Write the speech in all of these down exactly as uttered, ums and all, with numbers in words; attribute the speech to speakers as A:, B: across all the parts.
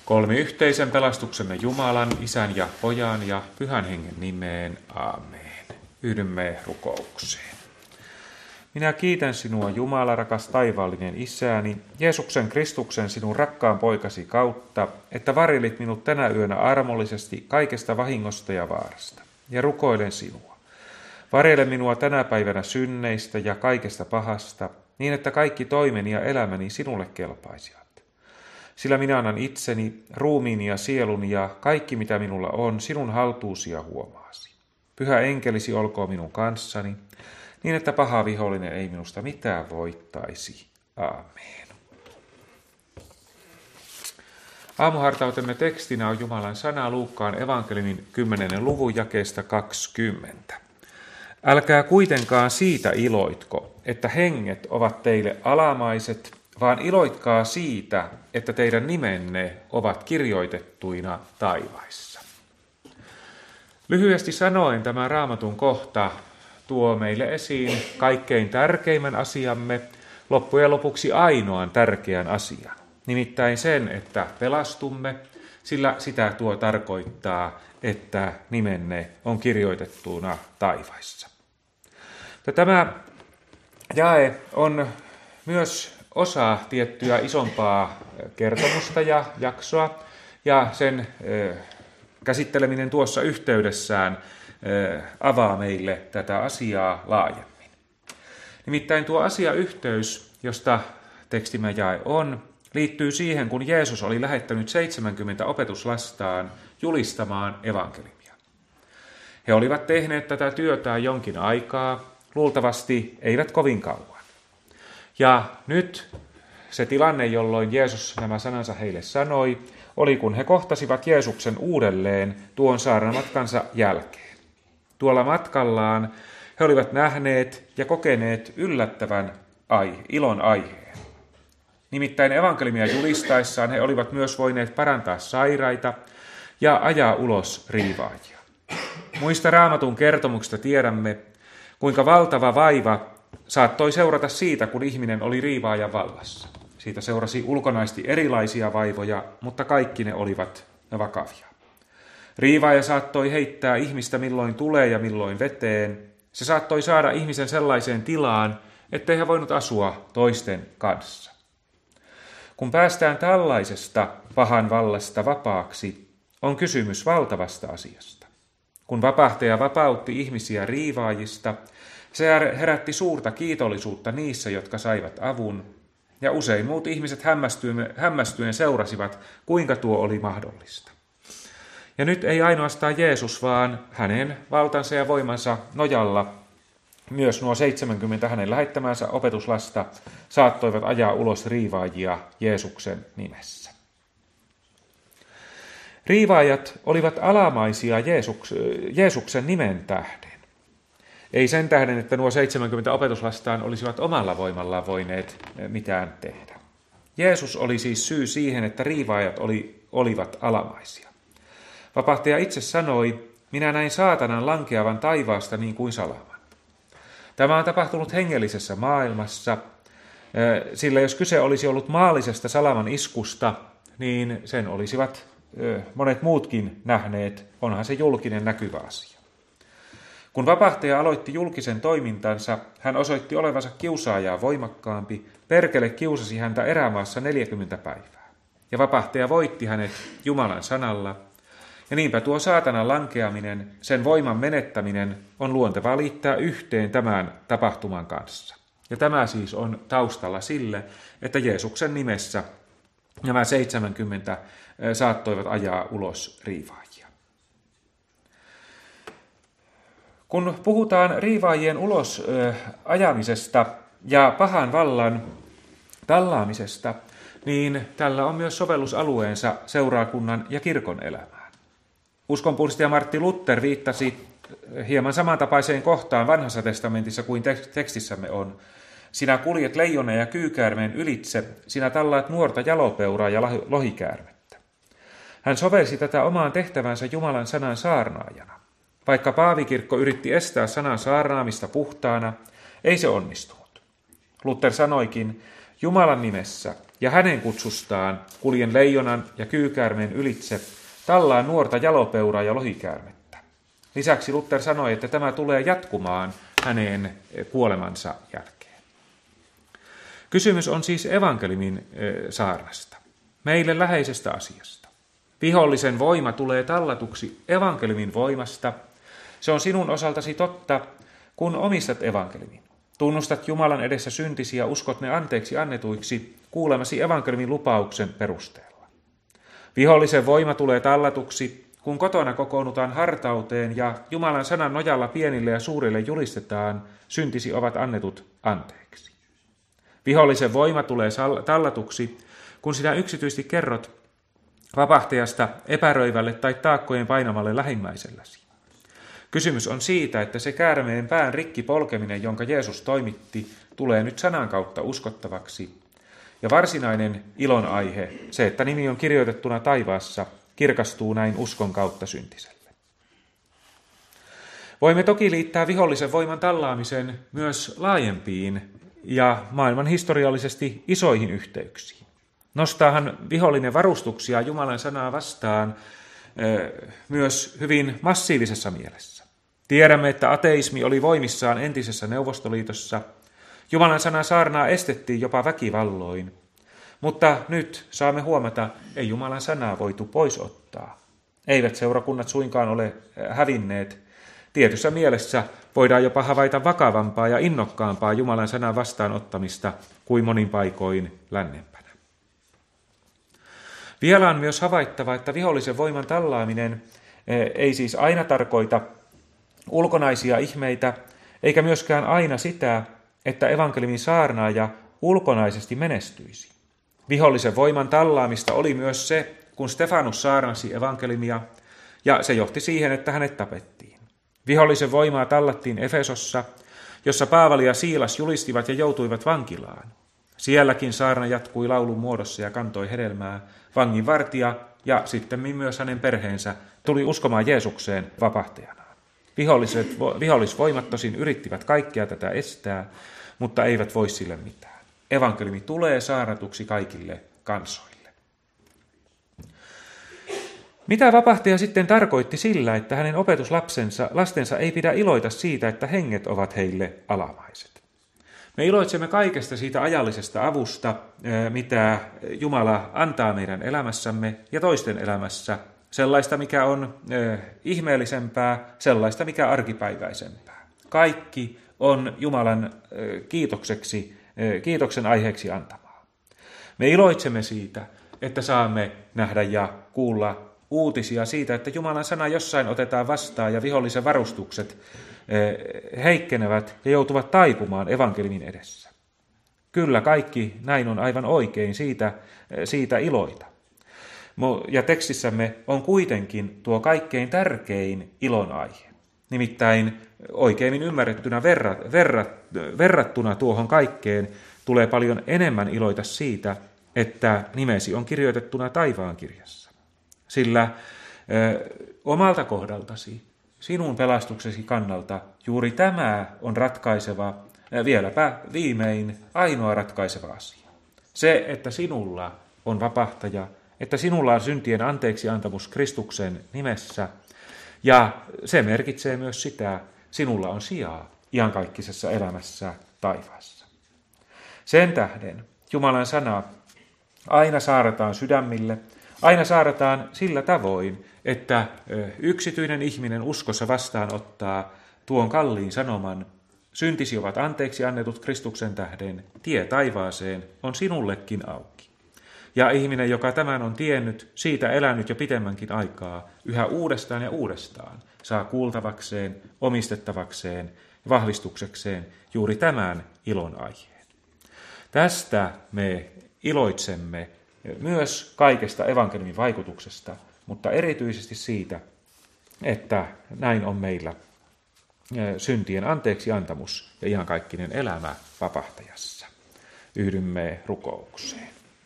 A: Kolmiyhteisen pelastuksemme Jumalan, Isän ja Pojan ja Pyhän Hengen nimeen. Aamen. Yhdymme rukoukseen. Minä kiitän sinua, Jumala, rakas taivaallinen Isäni, Jeesuksen Kristuksen sinun rakkaan poikasi kautta, että varjelit minut tänä yönä armollisesti kaikesta vahingosta ja vaarasta. Ja rukoilen sinua. Varjele minua tänä päivänä synneistä ja kaikesta pahasta, niin että kaikki toimeni ja elämäni sinulle kelpaisivat. Sillä minä annan itseni, ruumiini ja sieluni ja kaikki mitä minulla on, sinun haltuusi ja huomaasi. Pyhä enkelisi olkoon minun kanssani, niin että paha vihollinen ei minusta mitään voittaisi. Aamen. Aamuhartautemme tekstinä on Jumalan sana Luukkaan evankeliumin kymmenennen luvun jakeesta kaksikymmentä. Älkää kuitenkaan siitä iloitko, että henget ovat teille alamaiset, vaan iloitkaa siitä, että teidän nimenne ovat kirjoitettuina taivaissa. Lyhyesti sanoen tämä Raamatun kohta tuo meille esiin kaikkein tärkeimmän asiamme, loppujen lopuksi ainoan tärkeän asian. Nimittäin sen, että pelastumme, sillä sitä tuo tarkoittaa, että nimenne on kirjoitettuna taivaissa. Tämä jae on myös osa tiettyä isompaa kertomusta ja jaksoa, ja sen käsitteleminen tuossa yhteydessään avaa meille tätä asiaa laajemmin. Nimittäin tuo asiayhteys, josta tekstimme jae on, liittyy siihen, kun Jeesus oli lähettänyt seitsemänkymmentä opetuslastaan julistamaan evankeliumia. He olivat tehneet tätä työtä jonkin aikaa, luultavasti eivät kovin kauan. Ja nyt se tilanne, jolloin Jeesus nämä sanansa heille sanoi, oli kun he kohtasivat Jeesuksen uudelleen tuon saarnamatkansa jälkeen. Tuolla matkallaan he olivat nähneet ja kokeneet yllättävän ai, ilon aiheen. Nimittäin evankeliumia julistaessaan he olivat myös voineet parantaa sairaita ja ajaa ulos riivaajia. Muista Raamatun kertomuksista tiedämme, kuinka valtava vaiva saattoi seurata siitä, kun ihminen oli riivaajan vallassa. Siitä seurasi ulkonaisesti erilaisia vaivoja, mutta kaikki ne olivat vakavia. Riivaaja saattoi heittää ihmistä milloin tulee ja milloin veteen. Se saattoi saada ihmisen sellaiseen tilaan, ettei hän voinut asua toisten kanssa. Kun päästään tällaisesta pahan vallasta vapaaksi, on kysymys valtavasta asiasta. Kun vapahtaja vapautti ihmisiä riivaajista, se herätti suurta kiitollisuutta niissä, jotka saivat avun, ja usein muut ihmiset hämmästyen, hämmästyen seurasivat, kuinka tuo oli mahdollista. Ja nyt ei ainoastaan Jeesus, vaan hänen valtansa ja voimansa nojalla myös nuo seitsemänkymmentä hänen lähettämänsä opetuslasta saattoivat ajaa ulos riivaajia Jeesuksen nimessä. Riivaajat olivat alamaisia Jeesuks, Jeesuksen nimen tähden. Ei sen tähden, että nuo seitsemänkymmentä opetuslastaan olisivat omalla voimallaan voineet mitään tehdä. Jeesus oli siis syy siihen, että riivaajat oli, olivat alamaisia. Vapahtaja itse sanoi, minä näin saatanan lankeavan taivaasta niin kuin salaman. Tämä on tapahtunut hengellisessä maailmassa, sillä jos kyse olisi ollut maallisesta salaman iskusta, niin sen olisivat monet muutkin nähneet, onhan se julkinen näkyvä asia. Kun vapahtaja aloitti julkisen toimintansa, hän osoitti olevansa kiusaajaa voimakkaampi, perkele kiusasi häntä erämaassa neljäkymmentä päivää. Ja vapahtaja voitti hänet Jumalan sanalla, ja niinpä tuo saatanan lankeaminen, sen voiman menettäminen, on luontevaa liittää yhteen tämän tapahtuman kanssa. Ja tämä siis on taustalla sille, että Jeesuksen nimessä nämä seitsemänkymmentä saattoivat ajaa ulos riivaajia. Kun puhutaan riivaajien ulos ajamisesta ja pahan vallan tallaamisesta, niin tällä on myös sovellusalueensa seurakunnan ja kirkon elämään. Uskonpuhdistaja Martti Luther viittasi hieman samantapaiseen kohtaan Vanhassa testamentissa kuin tekstissämme on. Sinä kuljet leijonan ja kyykäärmeen ylitse, sinä tallaat nuorta jalopeuraa ja lohikäärmettä. Hän sovelsi tätä omaan tehtävänsä Jumalan sanan saarnaajana. Vaikka paavikirkko yritti estää sanan saarnaamista puhtaana, ei se onnistunut. Luther sanoikin, Jumalan nimessä, ja hänen kutsustaan kuljen leijonan ja kyykäärmeen ylitse, tallaan nuorta jalopeuraa ja lohikäärmettä. Lisäksi Luther sanoi, että tämä tulee jatkumaan hänen kuolemansa jälkeen. Kysymys on siis evankeliumin saarnasta, meille läheisestä asiasta. Vihollisen voima tulee tallatuksi evankeliumin voimasta. Se on sinun osaltasi totta, kun omistat evankeliumin. Tunnustat Jumalan edessä syntisi ja uskot ne anteeksi annetuiksi kuulemasi evankeliumin lupauksen perusteella. Vihollisen voima tulee tallatuksi, kun kotona kokoonnutaan hartauteen ja Jumalan sanan nojalla pienille ja suurille julistetaan, syntisi ovat annetut anteeksi. Vihollisen voima tulee tallatuksi, kun sinä yksityisesti kerrot vapahtajasta epäröivälle tai taakkojen painamalle lähimmäiselläsi. Kysymys on siitä, että se käärmeen pään rikki polkeminen, jonka Jeesus toimitti, tulee nyt sanan kautta uskottavaksi. Ja varsinainen ilon aihe, se, että nimi on kirjoitettuna taivaassa, kirkastuu näin uskon kautta syntiselle. Voimme toki liittää vihollisen voiman tallaamisen myös laajempiin ja maailman historiallisesti isoihin yhteyksiin. Nostaahan vihollinen varustuksia Jumalan sanaa vastaan myös hyvin massiivisessa mielessä. Tiedämme, että ateismi oli voimissaan entisessä Neuvostoliitossa. Jumalan sanan saarnaa estettiin jopa väkivalloin. Mutta nyt saamme huomata, ei Jumalan sanaa voitu pois ottaa. Eivät seurakunnat suinkaan ole hävinneet. Tietyssä mielessä voidaan jopa havaita vakavampaa ja innokkaampaa Jumalan sanan vastaanottamista kuin monin paikoin lännempänä. Vielä on myös havaittava, että vihollisen voiman tallaaminen ei siis aina tarkoita ulkonaisia ihmeitä, eikä myöskään aina sitä, että evankeliumin saarnaaja ulkonaisesti menestyisi. Vihollisen voiman tallaamista oli myös se, kun Stefanus saarnasi evankeliumia, ja se johti siihen, että hänet tapettiin. Vihollisen voimaa tallattiin Efesossa, jossa Paavali ja Siilas julistivat ja joutuivat vankilaan. Sielläkin saarna jatkui laulun muodossa ja kantoi hedelmää. Vanginvartija ja sitten myös hänen perheensä tuli uskomaan Jeesukseen vapahtajanaan. Viholliset, vihollisvoimat tosin yrittivät kaikkea tätä estää, mutta eivät voi sille mitään. Evankeliumi tulee saarnatuksi kaikille kansoille. Mitä vapahtaja sitten tarkoitti sillä, että hänen opetuslapsensa lastensa ei pidä iloita siitä, että henget ovat heille alamaiset? Me iloitsemme kaikesta siitä ajallisesta avusta, mitä Jumala antaa meidän elämässämme ja toisten elämässä. Sellaista, mikä on ihmeellisempää, sellaista, mikä arkipäiväisempää. Kaikki on Jumalan kiitokseksi, kiitoksen aiheeksi antamaa. Me iloitsemme siitä, että saamme nähdä ja kuulla uutisia siitä, että Jumalan sana jossain otetaan vastaan ja vihollisen varustukset heikkenevät ja joutuvat taipumaan evankeliumin edessä. Kyllä kaikki näin on aivan oikein, siitä, siitä iloita. Ja tekstissämme on kuitenkin tuo kaikkein tärkein ilon aihe. Nimittäin oikeimmin ymmärrettynä verrat, verrat, verrattuna tuohon kaikkeen tulee paljon enemmän iloita siitä, että nimesi on kirjoitettuna taivaan kirjassa. Sillä ö, omalta kohdaltasi, sinun pelastuksesi kannalta, juuri tämä on ratkaiseva, vieläpä viimein ainoa ratkaiseva asia. Se, että sinulla on vapahtaja, että sinulla on syntien anteeksiantamus Kristuksen nimessä, ja se merkitsee myös sitä, sinulla on sijaa iankaikkisessa elämässä taivaassa. Sen tähden Jumalan sana aina saarataan sydämille, aina saarataan sillä tavoin, että yksityinen ihminen uskossa vastaanottaa tuon kalliin sanoman, syntisi ovat anteeksi annetut Kristuksen tähden, tie taivaaseen on sinullekin auki. Ja ihminen, joka tämän on tiennyt, siitä elänyt jo pitemmänkin aikaa, yhä uudestaan ja uudestaan, saa kuultavakseen, omistettavakseen, vahvistuksekseen juuri tämän ilon aiheen. Tästä me iloitsemme myös kaikesta evankeliumin vaikutuksesta, mutta erityisesti siitä, että näin on meillä syntien anteeksiantamus ja iankaikkinen elämä vapahtajassa. Yhdymme rukoukseen.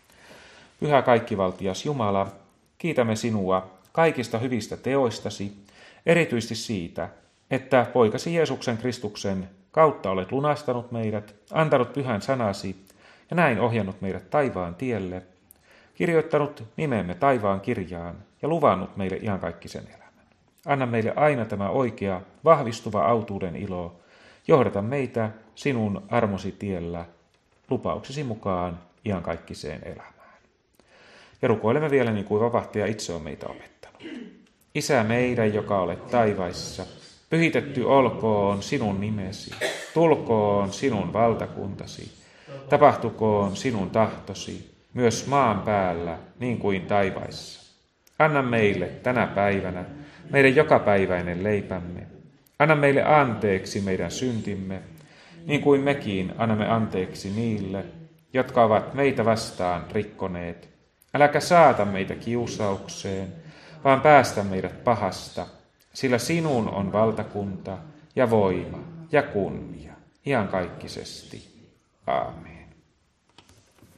A: Pyhä kaikkivaltias Jumala, kiitämme sinua kaikista hyvistä teoistasi, erityisesti siitä, että poikasi Jeesuksen Kristuksen kautta olet lunastanut meidät, antanut pyhän sanasi ja näin ohjannut meidät taivaan tielle, kirjoittanut nimemme taivaan kirjaan ja luvannut meille iankaikkisen elämän. Anna meille aina tämä oikea, vahvistuva autuuden ilo, johdata meitä sinun armosi tiellä, lupauksesi mukaan iankaikkiseen elämään. Ja rukoilemme vielä niin kuin vapahtaja itse on meitä opettanut. Isä meidän, joka olet taivaissa, pyhitetty olkoon sinun nimesi, tulkoon sinun valtakuntasi, tapahtukoon sinun tahtosi, myös maan päällä niin kuin taivaissa. Anna meille tänä päivänä meidän jokapäiväinen leipämme. Anna meille anteeksi meidän syntimme, niin kuin mekin annamme anteeksi niille, jotka ovat meitä vastaan rikkoneet. Äläkä saata meitä kiusaukseen, vaan päästä meidät pahasta, sillä sinun on valtakunta ja voima ja kunnia iankaikkisesti. Aamen.